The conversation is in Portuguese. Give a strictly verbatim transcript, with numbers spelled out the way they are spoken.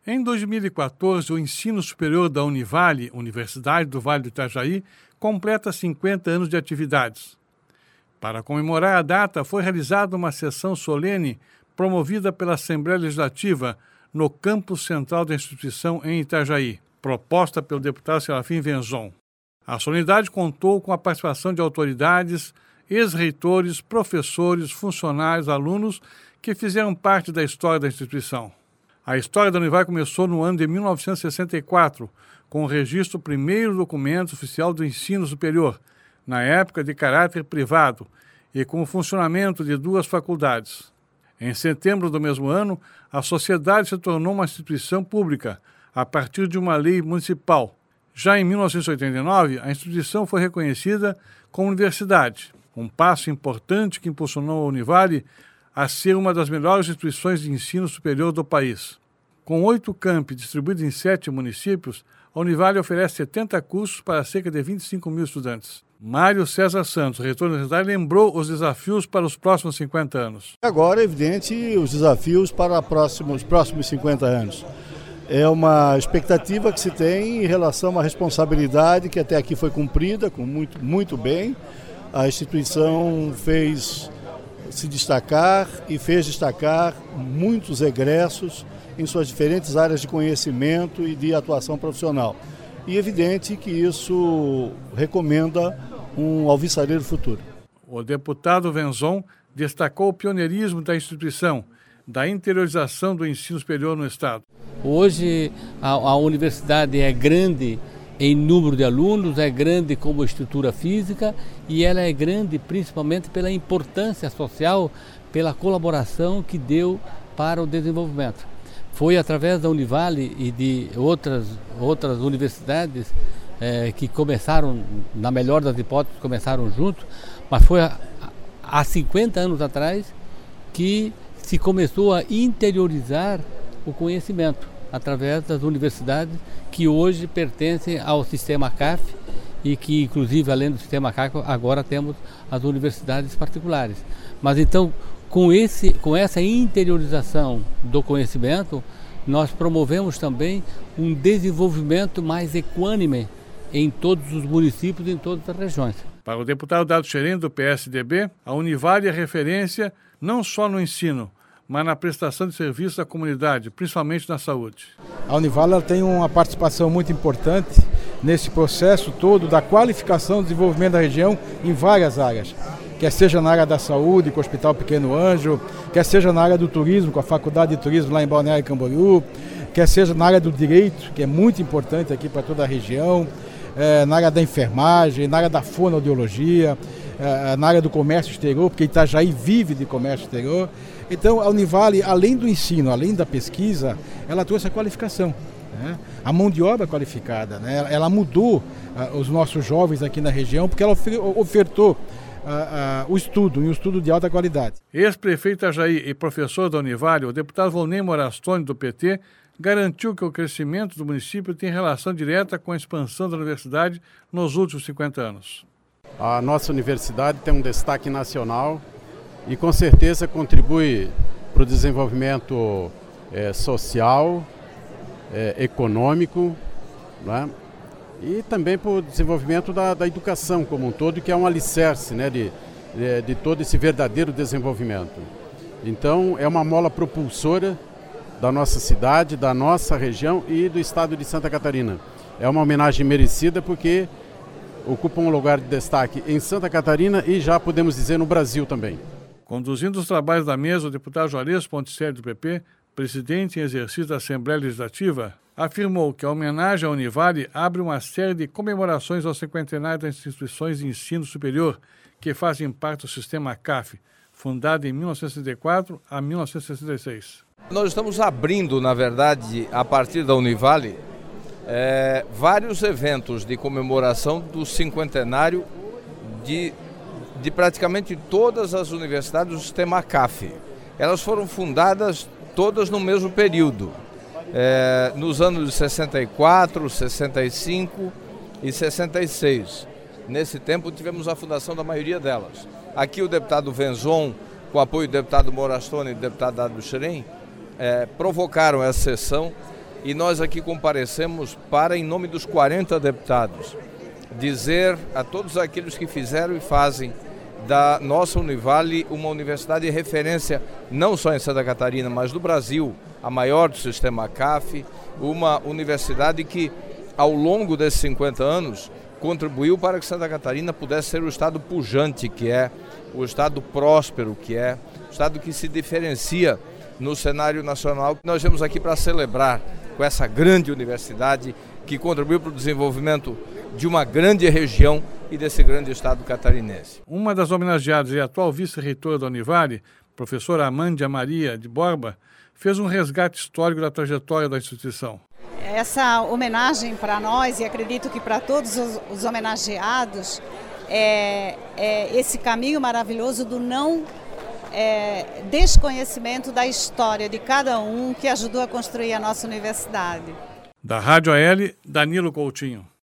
Em dois mil e quatorze, o ensino superior da Univale, Universidade do Vale do Itajaí, completa cinquenta anos de atividades. Para comemorar a data, foi realizada uma sessão solene promovida pela Assembleia Legislativa no campus central da instituição em Itajaí, proposta pelo deputado Serafim Venzon. A solenidade contou com a participação de autoridades, ex-reitores, professores, funcionários, alunos que fizeram parte da história da instituição. A história da Univale começou no ano de mil novecentos e sessenta e quatro, com o registro do primeiro documento oficial do ensino superior, na época de caráter privado, e com o funcionamento de duas faculdades. Em setembro do mesmo ano, a sociedade se tornou uma instituição pública, a partir de uma lei municipal. Já em mil novecentos e oitenta e nove, a instituição foi reconhecida como universidade, um passo importante que impulsionou a Univale a ser uma das melhores instituições de ensino superior do país. Com oito campi distribuídos em sete municípios, a Univale oferece setenta cursos para cerca de vinte e cinco mil estudantes. Mário César Santos, reitor da universidade, lembrou os desafios para os próximos cinquenta anos. Agora, é evidente, os desafios para próximos, os próximos cinquenta anos. É uma expectativa que se tem em relação a uma responsabilidade que até aqui foi cumprida com muito, muito bem. A instituição fez se destacar e fez destacar muitos egressos em suas diferentes áreas de conhecimento e de atuação profissional. E é evidente que isso recomenda um alvissareiro futuro. O deputado Venzon destacou o pioneirismo da instituição, da interiorização do ensino superior no Estado. Hoje a, a universidade é grande em número de alunos, é grande como estrutura física e ela é grande principalmente pela importância social, pela colaboração que deu para o desenvolvimento. Foi através da Univale e de outras, outras universidades eh, que começaram, na melhor das hipóteses, começaram junto, mas foi há, há cinquenta anos atrás que se começou a interiorizar o conhecimento através das universidades que hoje pertencem ao sistema C A F e que, inclusive, além do sistema C A F, agora temos as universidades particulares. Mas então, com, esse, com essa interiorização do conhecimento, nós promovemos também um desenvolvimento mais equânime em todos os municípios e em todas as regiões. Para o deputado Dado Xerém, do P S D B, a Univale é referência não só no ensino, mas na prestação de serviços à comunidade, principalmente na saúde. A Univale ela tem uma participação muito importante nesse processo todo da qualificação e desenvolvimento da região em várias áreas. Quer seja na área da saúde, com o Hospital Pequeno Anjo, quer seja na área do turismo, com a Faculdade de Turismo lá em Balneário Camboriú, quer seja na área do direito, que é muito importante aqui para toda a região, é, na área da enfermagem, na área da fonoaudiologia, é, na área do comércio exterior, porque Itajaí vive de comércio exterior. Então a Univale, além do ensino, além da pesquisa, ela trouxe a qualificação, né? A mão de obra qualificada, né? Ela mudou uh, os nossos jovens aqui na região, porque ela ofertou Uh, uh, o estudo, um estudo de alta qualidade. Ex-prefeito Itajaí e professor da Univale, o deputado Volney Morastone, do P T, garantiu que o crescimento do município tem relação direta com a expansão da universidade nos últimos cinquenta anos. A nossa universidade tem um destaque nacional e com certeza contribui para o desenvolvimento é, social, é, econômico, né? E também para o desenvolvimento da, da educação como um todo, que é um alicerce, né, de, de, de todo esse verdadeiro desenvolvimento. Então é uma mola propulsora da nossa cidade, da nossa região e do estado de Santa Catarina. É uma homenagem merecida porque ocupa um lugar de destaque em Santa Catarina e já podemos dizer no Brasil também. Conduzindo os trabalhos da mesa, o deputado Juarez Ponticelli, do P P, presidente em exercício da Assembleia Legislativa, afirmou que a homenagem à Univale abre uma série de comemorações ao cinquentenário das instituições de ensino superior que fazem parte do sistema C A F, fundado em mil novecentos e sessenta e quatro a mil novecentos e sessenta e seis. Nós estamos abrindo, na verdade, a partir da Univale, é, vários eventos de comemoração do cinquentenário de, de praticamente todas as universidades do sistema C A F. Elas foram fundadas todas no mesmo período. É, nos anos de sessenta e quatro, sessenta e cinco e sessenta e seis. Nesse tempo tivemos a fundação da maioria delas. Aqui o deputado Venzon, com o apoio do deputado Morastone e do deputado Dado Xerém, é, provocaram essa sessão e nós aqui comparecemos para, em nome dos quarenta deputados, dizer a todos aqueles que fizeram e fazem da nossa Univale uma universidade de referência não só em Santa Catarina, mas do Brasil, a maior do sistema C A F, uma universidade que ao longo desses cinquenta anos contribuiu para que Santa Catarina pudesse ser o estado pujante que é, o estado próspero que é, o estado que se diferencia no cenário nacional. Nós viemos aqui para celebrar com essa grande universidade que contribuiu para o desenvolvimento de uma grande região e desse grande estado catarinense. Uma das homenageadas e atual vice-reitora da Univale, professora Amândia Maria de Borba, fez um resgate histórico da trajetória da instituição. Essa homenagem para nós, e acredito que para todos os, os homenageados, é, é esse caminho maravilhoso do não é, desconhecimento da história de cada um que ajudou a construir a nossa universidade. Da Rádio A L, Danilo Coutinho.